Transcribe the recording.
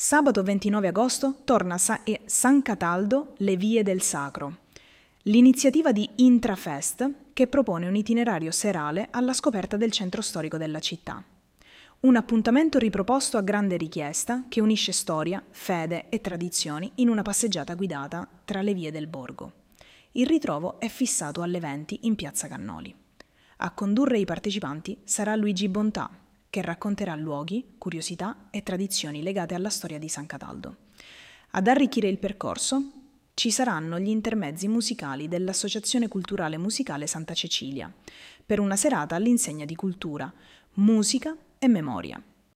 Sabato 29 agosto torna San Cataldo, le vie del Sacro, l'iniziativa di Intrafest che propone un itinerario serale alla scoperta del centro storico della città. Un appuntamento riproposto a grande richiesta che unisce storia, fede e tradizioni in una passeggiata guidata tra le vie del borgo. Il ritrovo è fissato alle 20 in Piazza Cannoli. A condurre i partecipanti sarà Luigi Bontà, che racconterà luoghi, curiosità e tradizioni legate alla storia di San Cataldo. Ad arricchire il percorso ci saranno gli intermezzi musicali dell'Associazione Culturale Musicale Santa Cecilia, per una serata all'insegna di cultura, musica e memoria.